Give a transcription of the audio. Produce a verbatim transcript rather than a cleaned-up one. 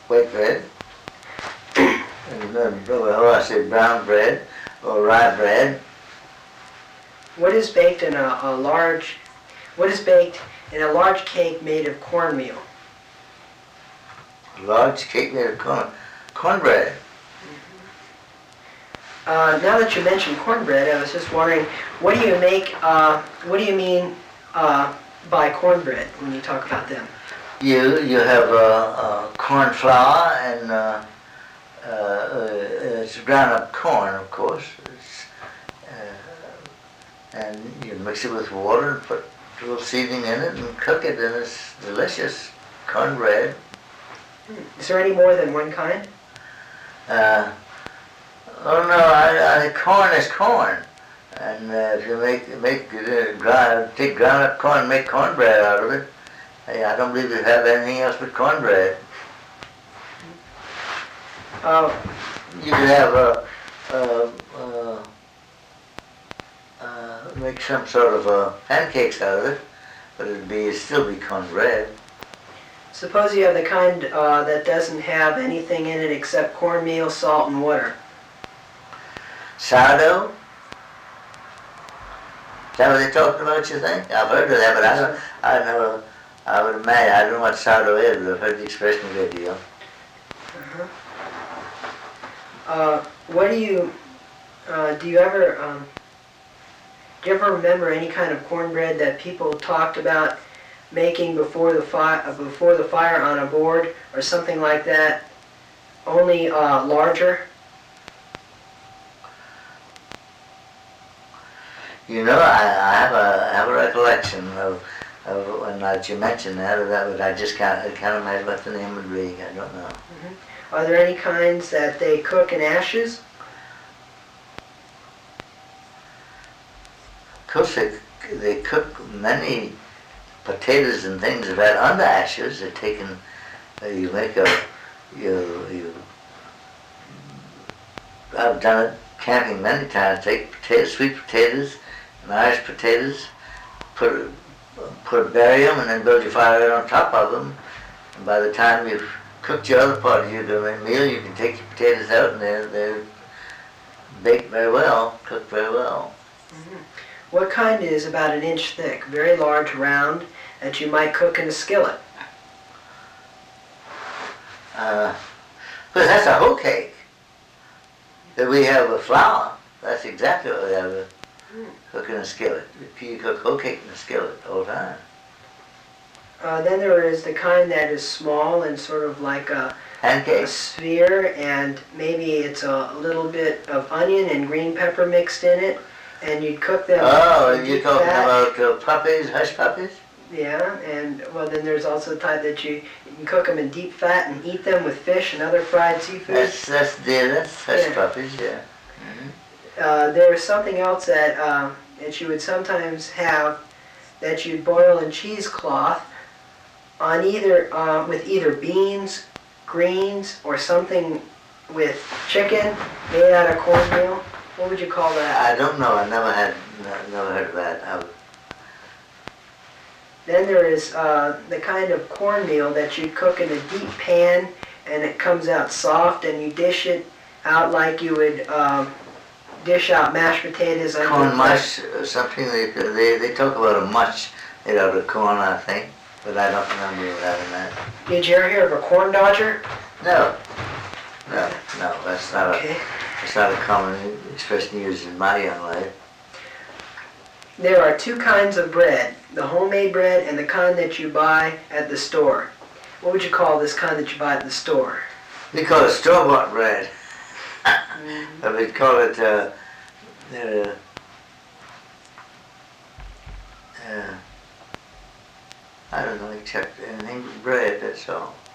white bread. And then, well, I say brown bread or rye bread. What is baked in a, a large, what is baked in a large cake made of cornmeal? A large cake made of corn, cornbread. Uh, now that you mentioned cornbread, I was just wondering, what do you make, uh, what do you mean uh, by cornbread when you talk about them? You you have uh, uh, corn flour and uh, uh, uh, it's ground up corn, of course. It's, uh, and you mix it with water and put a little seasoning in it and cook it, and it's delicious. Cornbread. Is there any more than one kind? Uh, oh no, I, I, corn is corn, and uh, if you make make uh, grind, take ground up corn and make cornbread out of it, hey, I don't believe you have anything else but cornbread. Uh, You could have a, uh, uh, uh, make some sort of uh, pancakes out of it, but it'd be it'd still be cornbread. Suppose you have the kind uh, that doesn't have anything in it except cornmeal, salt, and water. Sourdough? Is that what they're talking about, you think? I've heard of that, but I don't, I never, I would imagine, I don't know what sourdough is, but I've heard the expression a good deal. Uh-huh. Uh, what do you, uh, do you ever, um, do you ever remember any kind of cornbread that people talked about making before the fire, uh, before the fire on a board or something like that, only uh, larger? You know, I, I have a I have a recollection of, of when uh, you mentioned that, or that, but I just can't, I can't imagine what the name would be. I don't know. Mm-hmm. Are there any kinds that they cook in ashes? Of course, they, they cook many potatoes and things that had under ashes. They're taken, uh, you make a, you, you, I've done it camping many times. Take potatoes, sweet potatoes, and Irish potatoes, put, put bury them, and then build your fire right on top of them. And by the time you've cooked your other part of your meal, you can take your potatoes out, and they're, they're baked very well, cooked very well. Mm-hmm. What kind is about an inch thick, very large, round, that you might cook in a skillet? Uh, but that's a hoe cake. That we have a flour. That's exactly what we have a Mm. cook in a skillet. You cook hoe cake in a skillet all the time. Uh, then there is the kind that is small and sort of like a, a Pancakes? sphere, and maybe it's a little bit of onion and green pepper mixed in it, and you'd cook them. Oh, in you're deep talking fat. about uh, puppies, hush puppies? Yeah, and well, then there's also the type that you, you can cook them in deep fat and eat them with fish and other fried seafood. That's that's dear. That's hush Yeah. puppies. Yeah. Mm-hmm. Uh, there is something else that uh, that you would sometimes have that you'd boil in cheesecloth on either uh, with either beans, greens, or something with chicken made out of cornmeal. What would you call that? I don't know. I never had, no, never heard of that. I, Then there is uh, the kind of cornmeal that you cook in a deep pan, and it comes out soft, and you dish it out like you would um, dish out mashed potatoes. corn mush, uh, something they, they they talk about a mush made out of corn, I think, but I don't remember having that. Did you ever hear of a corn dodger? No, no, no. That's not Okay. a that's not a common expression used in my young life. There are two kinds of bread, the homemade bread and the kind that you buy at the store. What would you call this kind that you buy at the store? We call it store-bought bread. But we call it, uh, uh, uh, I don't know, except anything but bread, that's all.